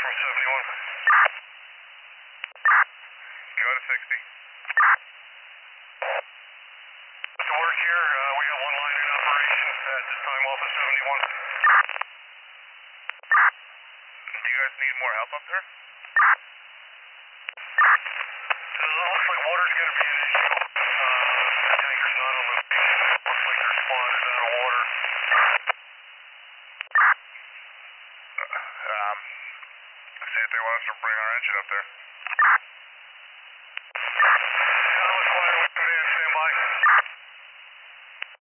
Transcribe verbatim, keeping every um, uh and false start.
from seventy-one. Go to sixty. Mister Work here, uh, we got one line in operation at this time off of seventy-one. Do you guys need more help up there? So it looks like water's going to be an issue. Uh, the tanker's not on location. Looks like their squad is out of water. Um, see if they want us to bring our engine up there.